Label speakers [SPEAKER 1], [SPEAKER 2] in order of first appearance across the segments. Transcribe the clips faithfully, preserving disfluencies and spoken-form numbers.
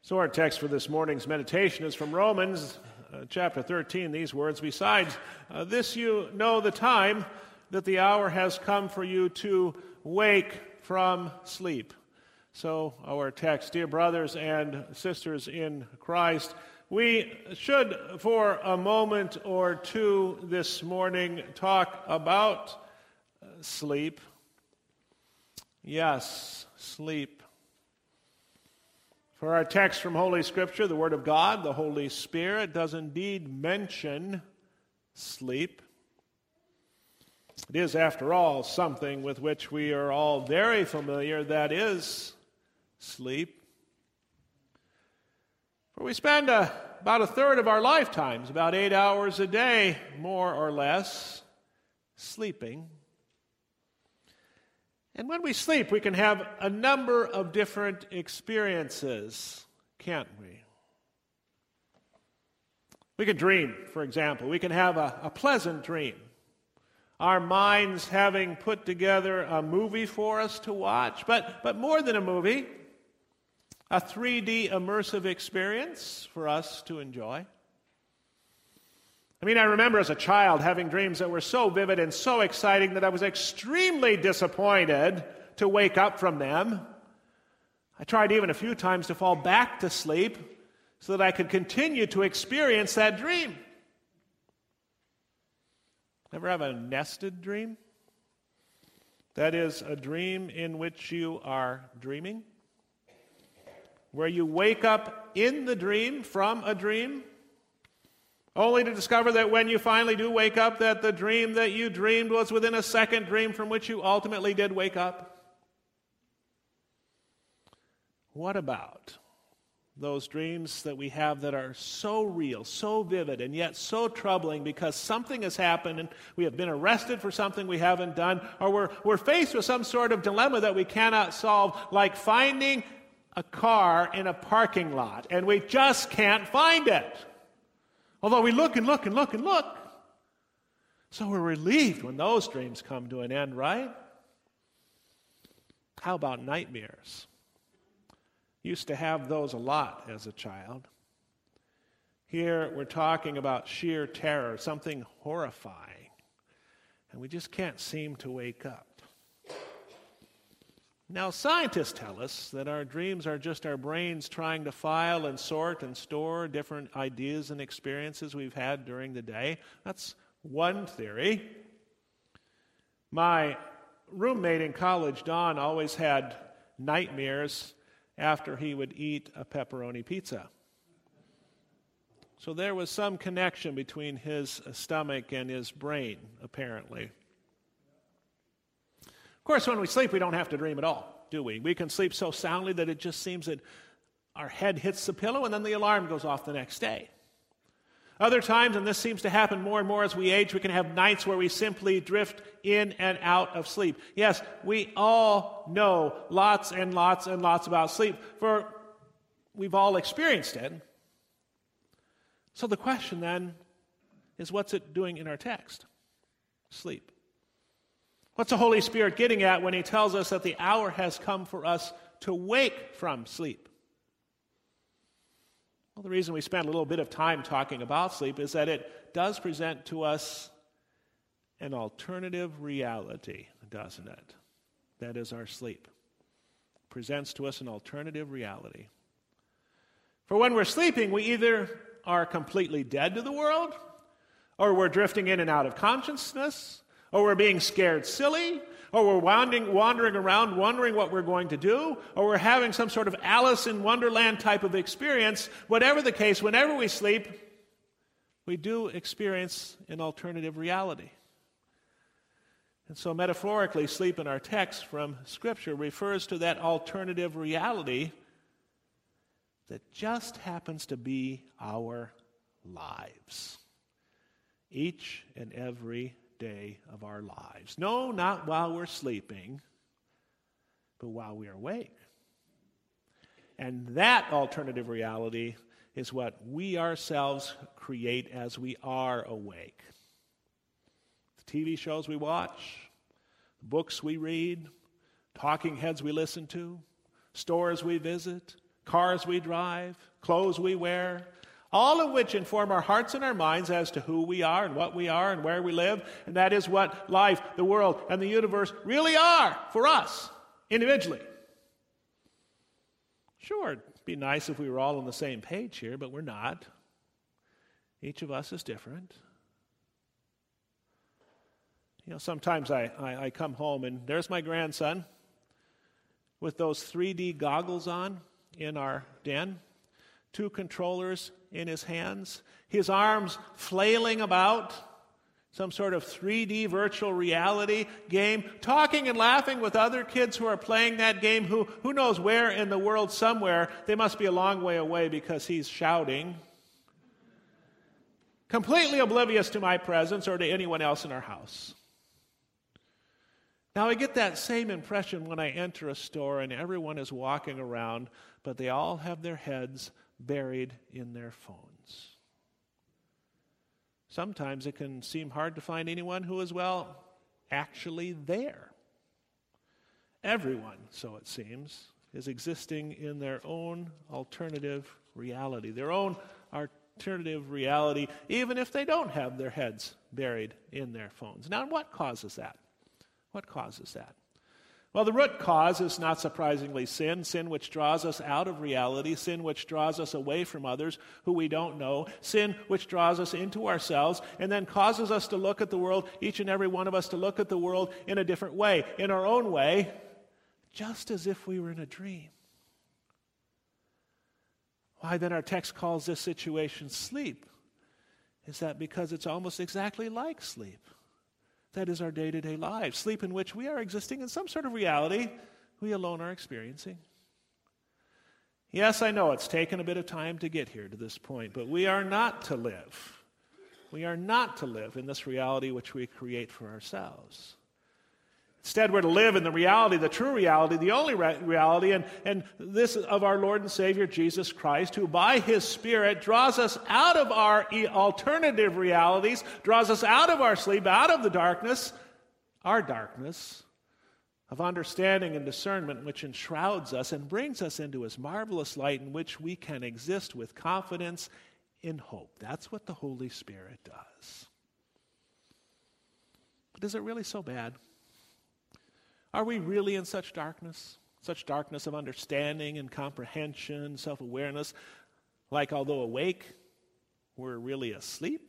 [SPEAKER 1] So our text for this morning's meditation is from Romans uh, chapter thirteen, these words, "Besides uh, this you know the time, that the hour has come for you to wake from sleep." So our text, dear brothers and sisters in Christ, we should for a moment or two this morning talk about uh, sleep. Yes, sleep. For our text from Holy Scripture, the Word of God, the Holy Spirit, does indeed mention sleep. It is, after all, something with which we are all very familiar, that is sleep. For we spend a, about a third of our lifetimes, about eight hours a day, more or less, sleeping. And when we sleep, we can have a number of different experiences, can't we? We can dream, for example. We can have a, a pleasant dream. Our minds having put together a movie for us to watch, but, but more than a movie, a three D immersive experience for us to enjoy. I mean, I remember as a child having dreams that were so vivid and so exciting that I was extremely disappointed to wake up from them. I tried even a few times to fall back to sleep so that I could continue to experience that dream. Ever have a nested dream? That is, a dream in which you are dreaming, where you wake up in the dream from a dream, only to discover that when you finally do wake up, that the dream that you dreamed was within a second dream from which you ultimately did wake up. What about those dreams that we have that are so real, so vivid, and yet so troubling because something has happened and we have been arrested for something we haven't done, or we're, we're faced with some sort of dilemma that we cannot solve, like finding a car in a parking lot, and we just can't find it. Although we look and look and look and look. So we're relieved when those dreams come to an end, right? How about nightmares? Used to have those a lot as a child. Here we're talking about sheer terror, something horrifying. And we just can't seem to wake up. Now, scientists tell us that our dreams are just our brains trying to file and sort and store different ideas and experiences we've had during the day. That's one theory. My roommate in college, Don, always had nightmares after he would eat a pepperoni pizza. So there was some connection between his stomach and his brain, apparently. Of course, when we sleep, we don't have to dream at all, do we? We can sleep so soundly that it just seems that our head hits the pillow and then the alarm goes off the next day. Other times, and this seems to happen more and more as we age, we can have nights where we simply drift in and out of sleep. Yes, we all know lots and lots and lots about sleep, for we've all experienced it. So the question then is, what's it doing in our text? Sleep. What's the Holy Spirit getting at when he tells us that the hour has come for us to wake from sleep? Well, the reason we spend a little bit of time talking about sleep is that it does present to us an alternative reality, doesn't it? That is our sleep. It presents to us an alternative reality. For when we're sleeping, we either are completely dead to the world, or we're drifting in and out of consciousness, or we're being scared silly, or we're wandering, wandering around wondering what we're going to do, or we're having some sort of Alice in Wonderland type of experience. Whatever the case, whenever we sleep, we do experience an alternative reality. And so metaphorically, sleep in our text from Scripture refers to that alternative reality that just happens to be our lives. Each and every day of our lives. No, not while we're sleeping, but while we are awake. And that alternative reality is what we ourselves create as we are awake. The T V shows we watch, books we read, talking heads we listen to, stores we visit, cars we drive, clothes we wear, all of which inform our hearts and our minds as to who we are and what we are and where we live. And that is what life, the world, and the universe really are for us individually. Sure, it'd be nice if we were all on the same page here, but we're not. Each of us is different. You know, sometimes I, I, I come home and there's my grandson with those three D goggles on in our den, two controllers in his hands, his arms flailing about, some sort of three D virtual reality game, talking and laughing with other kids who are playing that game, who, who knows where in the world somewhere. They must be a long way away because he's shouting, completely oblivious to my presence or to anyone else in our house. Now, I get that same impression when I enter a store and everyone is walking around, but they all have their heads buried in their phones. Sometimes it can seem hard to find anyone who is, well, actually there. Everyone, so it seems, is existing in their own alternative reality, their own alternative reality, even if they don't have their heads buried in their phones. Now, what causes that? What causes that? Well, the root cause is not surprisingly sin, sin which draws us out of reality, sin which draws us away from others who we don't know, sin which draws us into ourselves and then causes us to look at the world, each and every one of us to look at the world in a different way, in our own way, just as if we were in a dream. Why then our text calls this situation sleep? Is that because it's almost exactly like sleep? That is our day-to-day lives, sleep in which we are existing in some sort of reality we alone are experiencing. Yes, I know it's taken a bit of time to get here to this point, but we are not to live. We are not to live in this reality which we create for ourselves. Instead, we're to live in the reality, the true reality, the only re- reality, and, and this of our Lord and Savior, Jesus Christ, who by His Spirit draws us out of our e- alternative realities, draws us out of our sleep, out of the darkness, our darkness of understanding and discernment which enshrouds us and brings us into His marvelous light in which we can exist with confidence in hope. That's what the Holy Spirit does. But is it really so bad? Are we really in such darkness, such darkness of understanding and comprehension, self-awareness, like although awake, we're really asleep?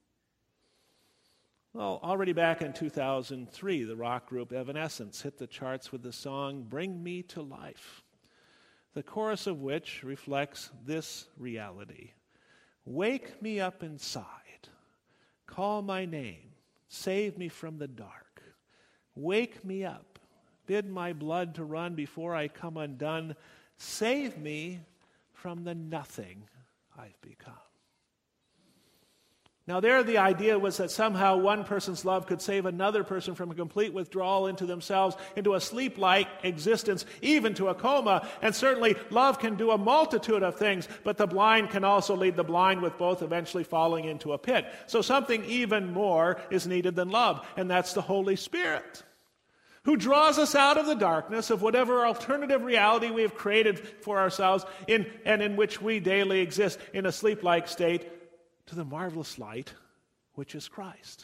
[SPEAKER 1] Well, already back in two thousand three, the rock group Evanescence hit the charts with the song, Bring Me to Life, the chorus of which reflects this reality. Wake me up inside, call my name, save me from the dark. Wake me up. Bid my blood to run before I come undone. Save me from the nothing I've become. Now there the idea was that somehow one person's love could save another person from a complete withdrawal into themselves, into a sleep-like existence, even to a coma. And certainly love can do a multitude of things, but the blind can also lead the blind, with both eventually falling into a pit. So something even more is needed than love, and that's the Holy Spirit, who draws us out of the darkness of whatever alternative reality we have created for ourselves in, and in which we daily exist in a sleep-like state, to the marvelous light, which is Christ.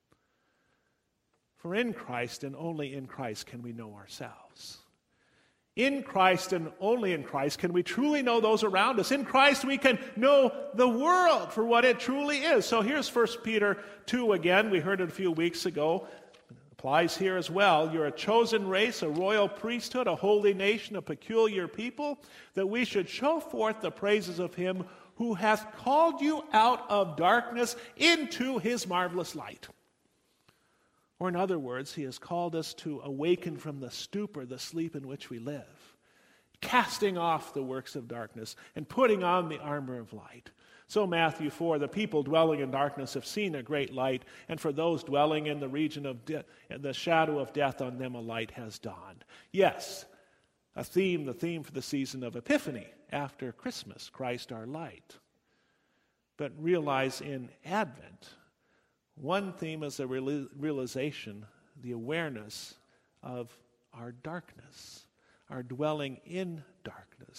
[SPEAKER 1] For in Christ and only in Christ can we know ourselves. In Christ and only in Christ can we truly know those around us. In Christ we can know the world for what it truly is. So here's First Peter two again. We heard it a few weeks ago. Applies here as well. You're a chosen race, a royal priesthood, a holy nation, a peculiar people, that we should show forth the praises of Him who hath called you out of darkness into His marvelous light. Or in other words, He has called us to awaken from the stupor, the sleep in which we live, casting off the works of darkness and putting on the armor of light. So Matthew four, the people dwelling in darkness have seen a great light, and for those dwelling in the region of de- the shadow of death, on them a light has dawned. Yes, a theme, the theme for the season of Epiphany, after Christmas, Christ our light. But realize in Advent, one theme is the real- realization, the awareness of our darkness, our dwelling in darkness,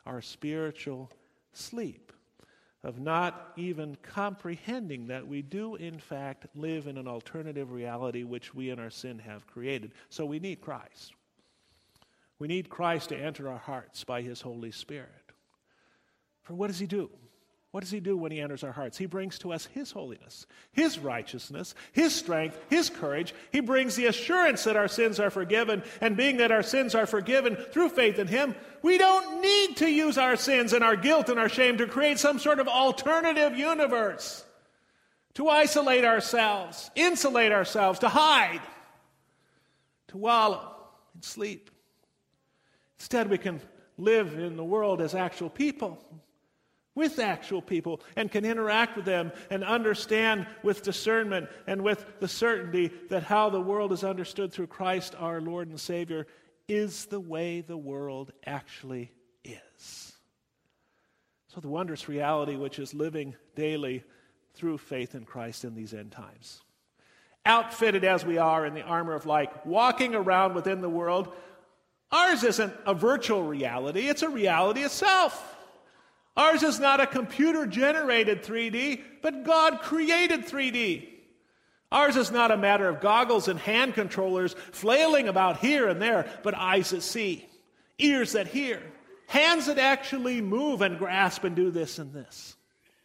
[SPEAKER 1] our spiritual sleep, of not even comprehending that we do, in fact, live in an alternative reality which we in our sin have created. So we need Christ. We need Christ to enter our hearts by his Holy Spirit. For what does he do? What does he do when he enters our hearts? He brings to us his holiness, his righteousness, his strength, his courage. He brings the assurance that our sins are forgiven, and being that our sins are forgiven through faith in him, we don't need to use our sins and our guilt and our shame to create some sort of alternative universe, to isolate ourselves, insulate ourselves, to hide, to wallow in sleep. Instead, we can live in the world as actual people, with actual people, and can interact with them and understand with discernment and with the certainty that how the world is understood through Christ our Lord and Savior is the way the world actually is. So the wondrous reality which is living daily through faith in Christ in these end times. Outfitted as we are in the armor of light, walking around within the world, ours isn't a virtual reality, it's a reality itself. Ours is not a computer-generated three D, but God-created three D. Ours is not a matter of goggles and hand controllers flailing about here and there, but eyes that see, ears that hear, hands that actually move and grasp and do this and this.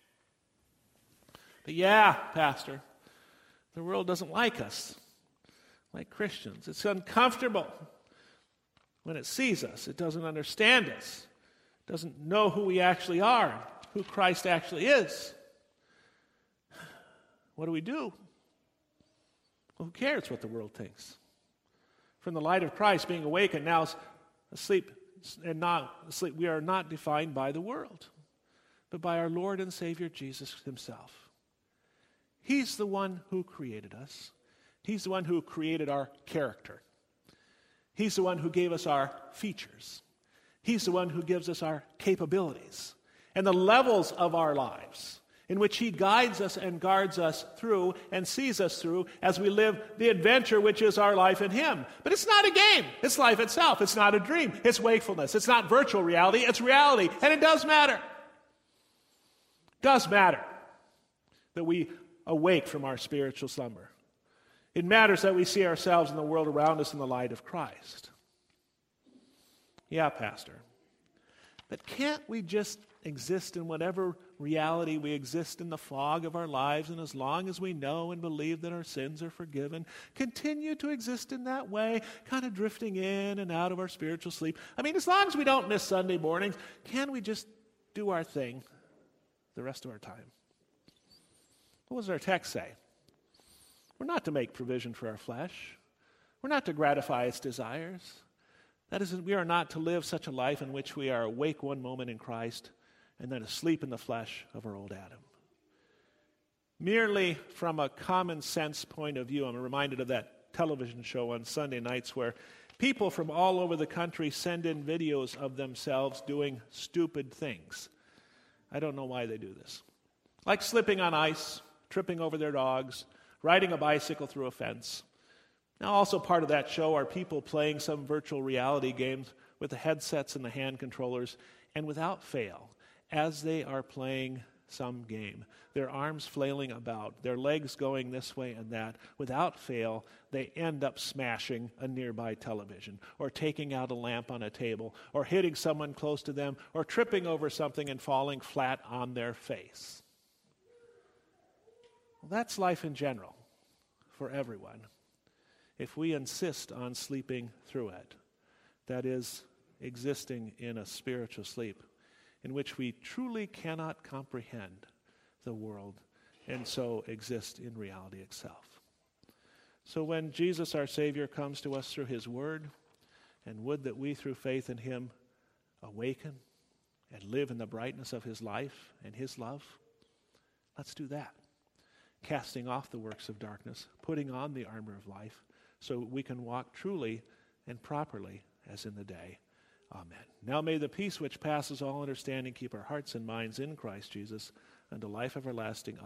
[SPEAKER 1] But yeah, Pastor, the world doesn't like us, like Christians. It's uncomfortable when it sees us. It doesn't understand us. Doesn't know who we actually are, who Christ actually is. What do we do? Well, who cares what the world thinks? From the light of Christ being awakened, now asleep and not asleep, we are not defined by the world, but by our Lord and Savior Jesus himself. He's the one who created us. He's the one who created our character. He's the one who gave us our features. He's the one who gives us our capabilities and the levels of our lives in which he guides us and guards us through and sees us through as we live the adventure which is our life in him. But it's not a game. It's life itself. It's not a dream. It's wakefulness. It's not virtual reality. It's reality. And it does matter. It does matter that we awake from our spiritual slumber. It matters that we see ourselves and the world around us in the light of Christ. Yeah, Pastor. But can't we just exist in whatever reality we exist in the fog of our lives, and as long as we know and believe that our sins are forgiven, continue to exist in that way, kind of drifting in and out of our spiritual sleep? I mean, as long as we don't miss Sunday mornings, can we just do our thing the rest of our time? What does our text say? We're not to make provision for our flesh. We're not to gratify its desires. That is, we are not to live such a life in which we are awake one moment in Christ and then asleep in the flesh of our old Adam. Merely from a common sense point of view, I'm reminded of that television show on Sunday nights where people from all over the country send in videos of themselves doing stupid things. I don't know why they do this. Like slipping on ice, tripping over their dogs, riding a bicycle through a fence. Now, also part of that show are people playing some virtual reality games with the headsets and the hand controllers, and without fail, as they are playing some game, their arms flailing about, their legs going this way and that, without fail, they end up smashing a nearby television, or taking out a lamp on a table, or hitting someone close to them, or tripping over something and falling flat on their face. Well, that's life in general for everyone, if we insist on sleeping through it. That is, existing in a spiritual sleep in which we truly cannot comprehend the world and so exist in reality itself. So when Jesus our Savior comes to us through his word, and would that we through faith in him awaken and live in the brightness of his life and his love, let's do that. Casting off the works of darkness, putting on the armor of life, so we can walk truly and properly as in the day. Amen. Now may the peace which passes all understanding keep our hearts and minds in Christ Jesus unto life everlasting. Amen.